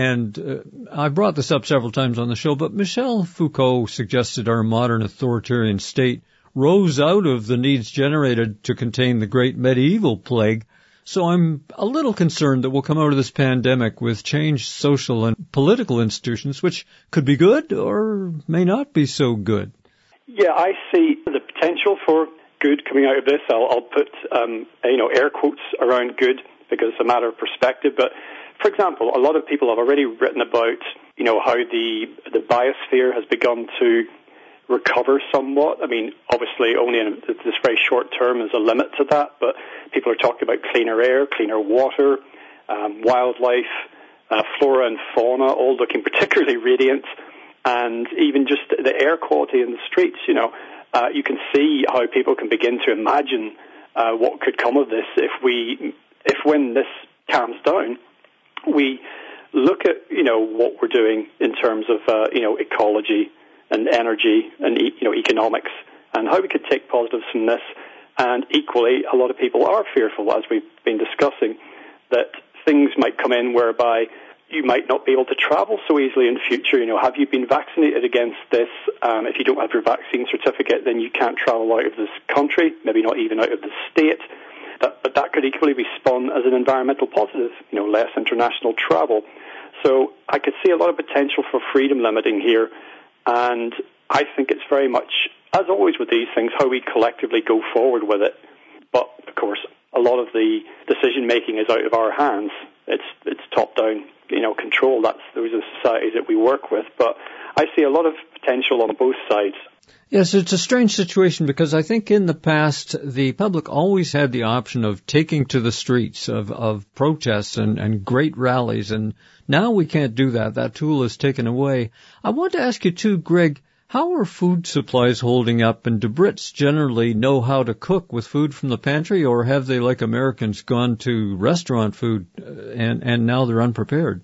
And I brought this up several times on the show, but Michel Foucault suggested our modern authoritarian state rose out of the needs generated to contain the great medieval plague. So I'm a little concerned that we'll come out of this pandemic with changed social and political institutions, which could be good or may not be so good. Yeah, I see the potential for good coming out of this. I'll put air quotes around good because it's a matter of perspective. But for example, a lot of people have already written about how the biosphere has begun to recover somewhat. I mean, obviously only in this very short term is a limit to that, but people are talking about cleaner air, cleaner water, wildlife, flora and fauna, all looking particularly radiant, and even just the air quality in the streets. You can see how people can begin to imagine what could come of this if when this calms down, we look at what we're doing in terms of ecology and energy and economics, and how we could take positives from this. And equally, a lot of people are fearful, as we've been discussing, that things might come in whereby you might not be able to travel so easily in the future. Have you been vaccinated against this? If you don't have your vaccine certificate, then you can't travel out of this country, maybe not even out of the state. But that could equally be spun as an environmental positive, less international travel. So I could see a lot of potential for freedom limiting here, and I think it's very much, as always with these things, how we collectively go forward with it. But, of course, a lot of the decision-making is out of our hands. It's top-down, control. Those are the societies that we work with. But I see a lot of potential on both sides. Yes, it's a strange situation because I think in the past the public always had the option of taking to the streets, of protests and great rallies, and now we can't do that. That tool is taken away. I want to ask you too, Greg, how are food supplies holding up, and do Brits generally know how to cook with food from the pantry, or have they, like Americans, gone to restaurant food and now they're unprepared?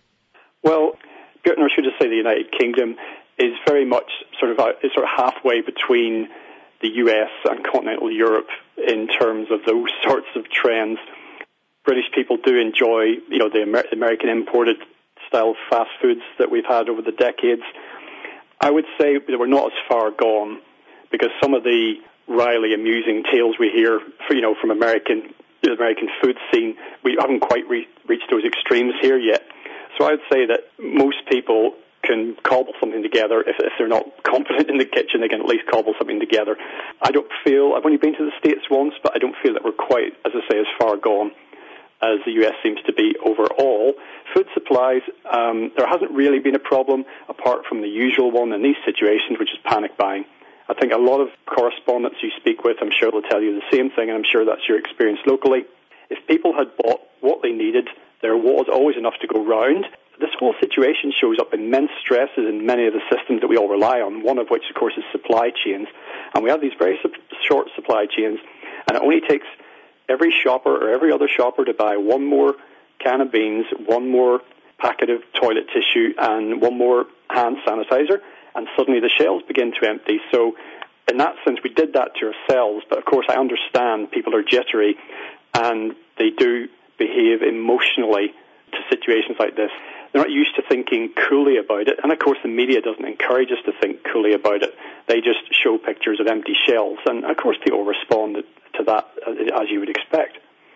Well, Britain, or should I say the United Kingdom, is very much sort of halfway between the US and continental Europe in terms of those sorts of trends. British people do enjoy, the American imported style fast foods that we've had over the decades. I would say that we're not as far gone, because some of the wryly amusing tales we hear, from the American food scene, we haven't quite reached those extremes here yet. So I would say that most people can cobble something together. If they're not confident in the kitchen, they can at least cobble something together. I've only been to the States once, but I don't feel that we're quite, as I say, as far gone as the US seems to be overall. Food supplies, there hasn't really been a problem apart from the usual one in these situations, which is panic buying. I think a lot of correspondents you speak with, I'm sure they'll tell you the same thing, and I'm sure that's your experience locally. If people had bought what they needed, there was always enough to go round. This whole situation shows up immense stresses in many of the systems that we all rely on, one of which, of course, is supply chains. And we have these very short supply chains, and it only takes every shopper or every other shopper to buy one more can of beans, one more packet of toilet tissue, and one more hand sanitizer, and suddenly the shelves begin to empty. So in that sense, we did that to ourselves, but of course I understand people are jittery, and they do behave emotionally to situations like this. They're not used to thinking coolly about it, and of course the media doesn't encourage us to think coolly about it. They just show pictures of empty shelves, and of course people respond to that as you would expect.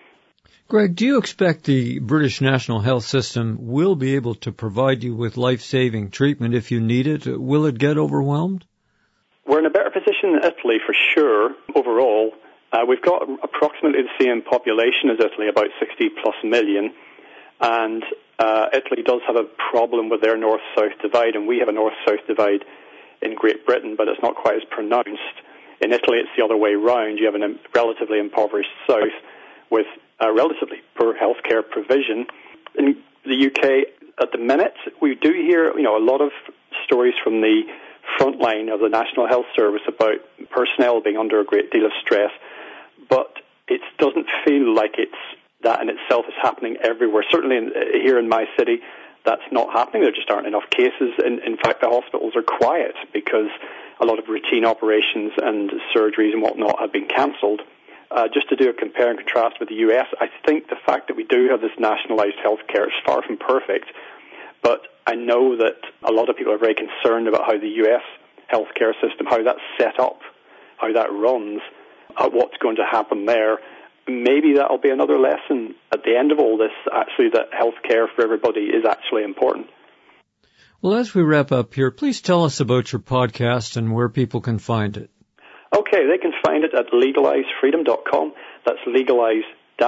Greg, do you expect the British National Health System will be able to provide you with life-saving treatment if you need it? Will it get overwhelmed? We're in a better position than Italy for sure overall. We've got approximately the same population as Italy, about 60 plus million, and Italy does have a problem with their north-south divide, and we have a north-south divide in Great Britain, but it's not quite as pronounced. In Italy, it's the other way round. You have a relatively impoverished south with relatively poor healthcare provision. In the UK, at the minute, we do hear a lot of stories from the front line of the National Health Service about personnel being under a great deal of stress, but it doesn't feel like that in itself is happening everywhere. Certainly here in my city, that's not happening. There just aren't enough cases. In fact, the hospitals are quiet because a lot of routine operations and surgeries and whatnot have been cancelled. Just to do a compare and contrast with the US, I think the fact that we do have this nationalised healthcare is far from perfect, but I know that a lot of people are very concerned about how the US healthcare system, how that's set up, how that runs, what's going to happen there. Maybe that'll be another lesson at the end of all this, actually, that healthcare for everybody is actually important. Well, as we wrap up here, please tell us about your podcast and where people can find it. Okay, they can find it at legalizefreedom.com. That's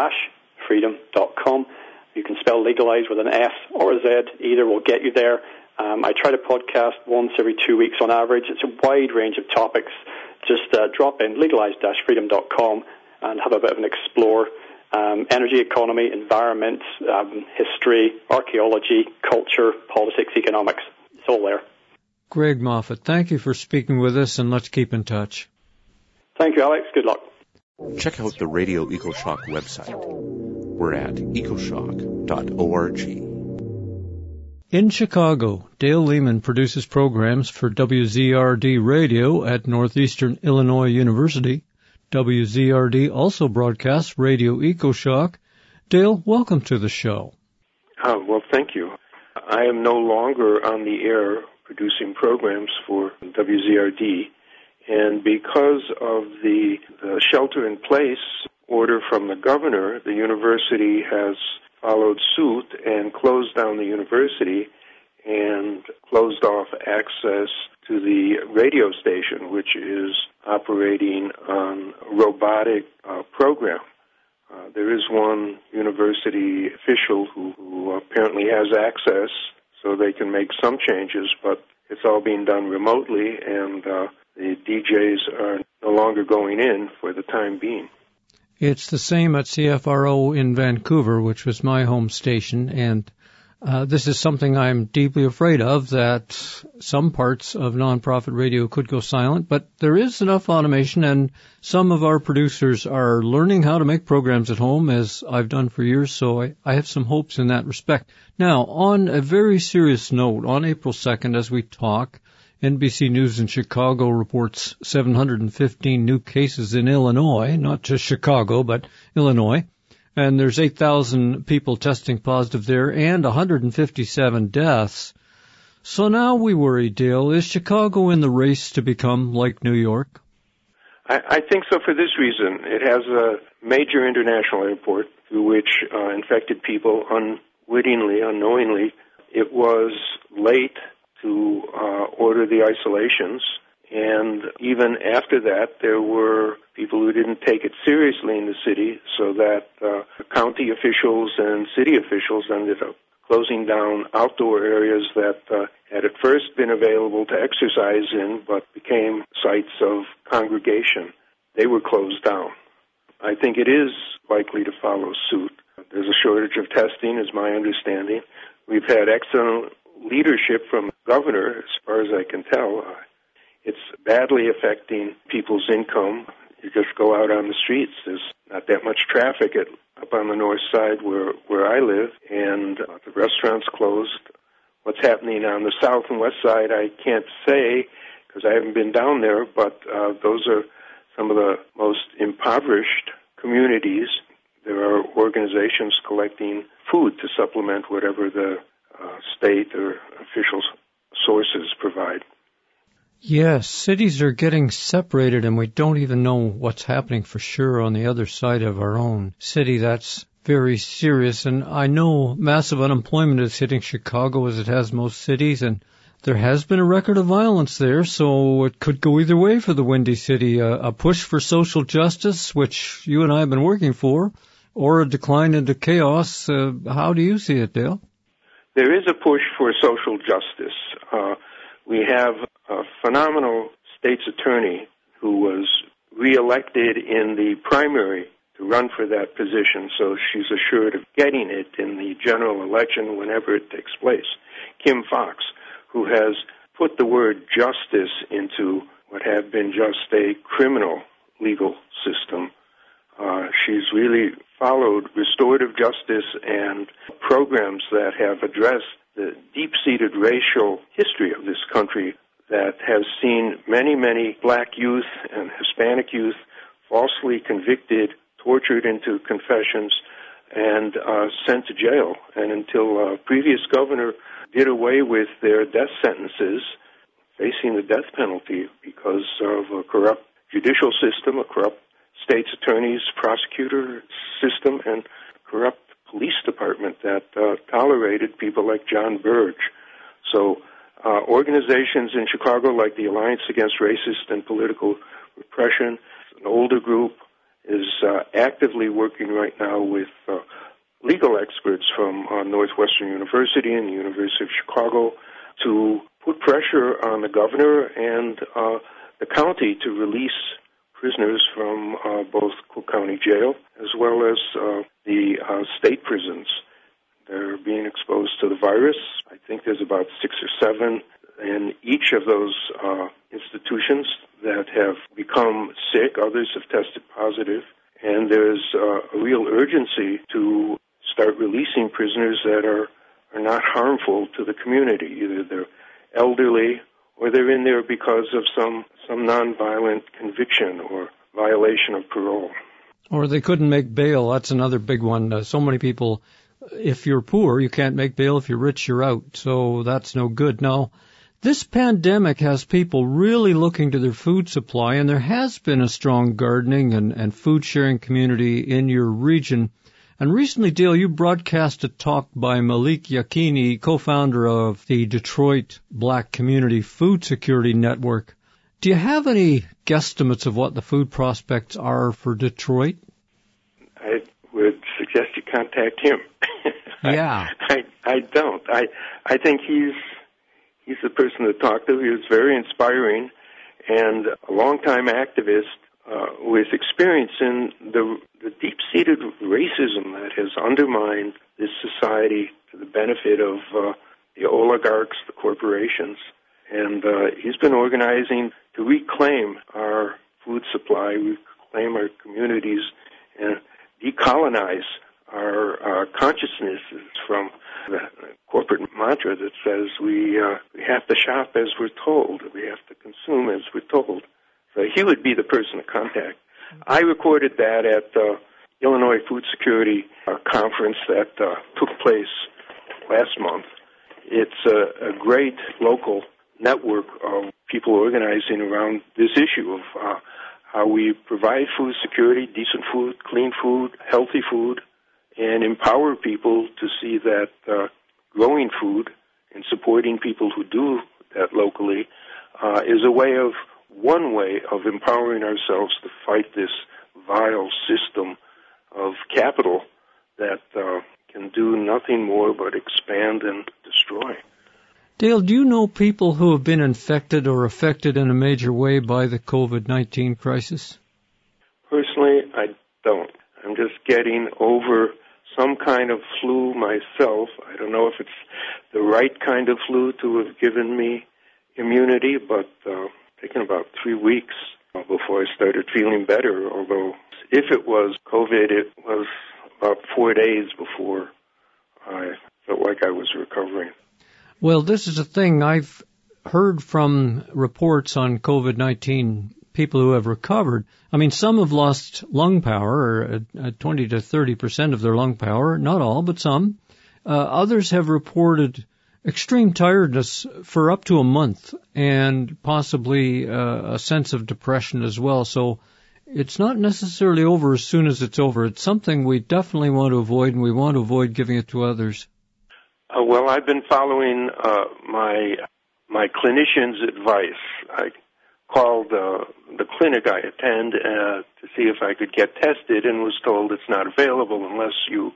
legalize-freedom.com. You can spell legalize with an S or a Z. Either will get you there. I try to podcast once every 2 weeks on average. It's a wide range of topics. Just drop in legalize-freedom.com and have a bit of an explore. Energy, economy, environment, history, archaeology, culture, politics, economics. It's all there. Greg Moffat, thank you for speaking with us, and let's keep in touch. Thank you, Alex. Good luck. Check out the Radio EcoShock website. We're at ecoshock.org. In Chicago, Dale Lehman produces programs for WZRD Radio at Northeastern Illinois University. WZRD also broadcasts Radio EcoShock. Dale, welcome to the show. Well, thank you. I am no longer on the air producing programs for WZRD, and because of the shelter-in-place order from the governor, the university has followed suit and closed down the university and closed off access to the radio station, which is operating on a robotic program. There is one university official who apparently has access, so they can make some changes, but it's all being done remotely, and the DJs are no longer going in for the time being. It's the same at CFRO in Vancouver, which was my home station, and this is something I'm deeply afraid of, that some parts of nonprofit radio could go silent, but there is enough automation, and some of our producers are learning how to make programs at home, as I've done for years, so I have some hopes in that respect. Now, on a very serious note, on April 2nd, as we talk, NBC News in Chicago reports 715 new cases in Illinois, not just Chicago, but Illinois. And there's 8,000 people testing positive there and 157 deaths. So now we worry, Dale, is Chicago in the race to become like New York? I think so for this reason. It has a major international airport through which infected people unwittingly, unknowingly, it was late to order the isolations. And even after that, there were people who didn't take it seriously in the city, so that county officials and city officials ended up closing down outdoor areas that had at first been available to exercise in, but became sites of congregation. They were closed down. I think it is likely to follow suit. There's a shortage of testing, is my understanding. We've had excellent leadership from the governor, as far as I can tell. It's badly affecting people's income. You just go out on the streets. There's not that much traffic up on the north side where I live, and the restaurants closed. What's happening on the south and west side, I can't say because I haven't been down there, but those are some of the most impoverished communities. There are organizations collecting food to supplement whatever the state or official sources provide. Yes, cities are getting separated, and we don't even know what's happening for sure on the other side of our own city. That's very serious, and I know massive unemployment is hitting Chicago as it has most cities, and there has been a record of violence there, so it could go either way for the Windy City, a push for social justice, which you and I have been working for, or a decline into chaos. How do you see it, Dale? There is a push for social justice. We have a phenomenal state's attorney who was reelected in the primary to run for that position, so she's assured of getting it in the general election whenever it takes place. Kim Foxx, who has put the word justice into what had been just a criminal legal system. She's really followed restorative justice and programs that have addressed the deep-seated racial history of this country that has seen many, many black youth and Hispanic youth falsely convicted, tortured into confessions, and sent to jail. And until a previous governor did away with their death sentences, facing the death penalty because of a corrupt judicial system, a corrupt state's attorney's prosecutor system, and corrupt police department that tolerated people like John Burge. So organizations in Chicago like the Alliance Against Racist and Political Repression, an older group, is actively working right now with legal experts from Northwestern University and the University of Chicago to put pressure on the governor and the county to release prisoners from both Cook County Jail as well as the state prisons. They're being exposed to the virus. I think there's about 6 or 7 in each of those institutions that have become sick. Others have tested positive. And there's a real urgency to start releasing prisoners that are not harmful to the community. Either they're elderly or they're in there because of some nonviolent conviction or violation of parole. Or they couldn't make bail. That's another big one. So many people, if you're poor, you can't make bail. If you're rich, you're out. So that's no good. Now, this pandemic has people really looking to their food supply, and there has been a strong gardening and food-sharing community in your region. And recently, Dale, you broadcast a talk by Malik Yakini, co-founder of the Detroit Black Community Food Security Network. Do you have any guesstimates of what the food prospects are for Detroit? I would suggest you contact him. Yeah. I don't. I think he's the person to talk to. He was very inspiring and a longtime activist with experience in the deep-seated racism that has undermined this society to the benefit of the oligarchs, the corporations. And he's been organizing to reclaim our food supply, reclaim our communities, and decolonize our consciousnesses from the corporate mantra that says we have to shop as we're told, we have to consume as we're told. So he would be the person to contact. I recorded that at the Illinois Food Security Conference that took place last month. It's a great local network of people organizing around this issue of how we provide food security, decent food, clean food, healthy food, and empower people to see that growing food and supporting people who do that locally is one way of empowering ourselves to fight this vile system of capital that can do nothing more but expand and destroy. Dale, do you know people who have been infected or affected in a major way by the COVID-19 crisis? Personally, I don't. I'm just getting over some kind of flu myself. I don't know if it's the right kind of flu to have given me immunity, but taken about 3 weeks before I started feeling better, although if it was COVID, it was about 4 days before I felt like I was recovering. Well, this is a thing I've heard from reports on COVID-19, people who have recovered. I mean, some have lost lung power, 20 to 30% of their lung power, not all, but some. Others have reported extreme tiredness for up to a month and possibly a sense of depression as well. So it's not necessarily over as soon as it's over. It's something we definitely want to avoid, and we want to avoid giving it to others. Well, I've been following my clinician's advice. I called the clinic I attend to see if I could get tested and was told it's not available unless you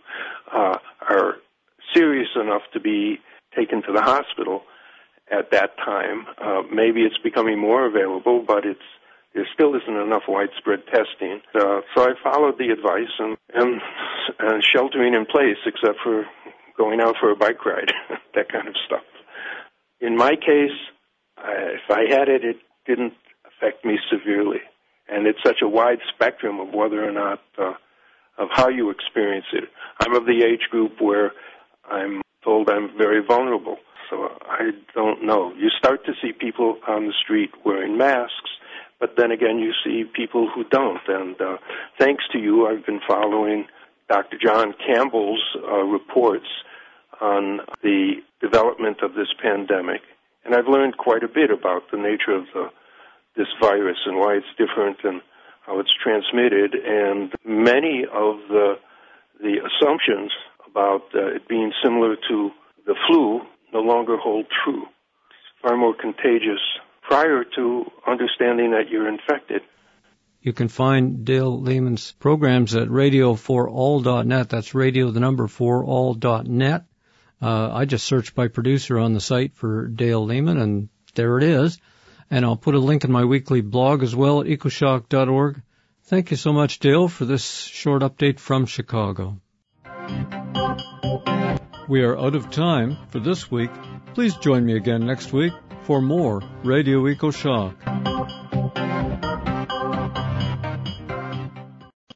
are serious enough to be taken to the hospital at that time. Maybe it's becoming more available, but there still isn't enough widespread testing. So I followed the advice and sheltering in place except for going out for a bike ride, that kind of stuff. In my case, if I had it, it didn't affect me severely. And it's such a wide spectrum of whether or not, of how you experience it. I'm of the age group where I'm told I'm very vulnerable, so I don't know. You start to see people on the street wearing masks, but then again you see people who don't. And thanks to you, I've been following Dr. John Campbell's reports on the development of this pandemic, and I've learned quite a bit about the nature of this virus and why it's different and how it's transmitted, and many of the assumptions about it being similar to the flu no longer hold true. It's far more contagious prior to understanding that you're infected. You can find Dale Lehman's programs at radio4all.net. That's radio, the number 4all.net. I just searched by producer on the site for Dale Lehman, and there it is. And I'll put a link in my weekly blog as well at ecoshock.org. Thank you so much, Dale, for this short update from Chicago. We are out of time for this week. Please join me again next week for more Radio EcoShock.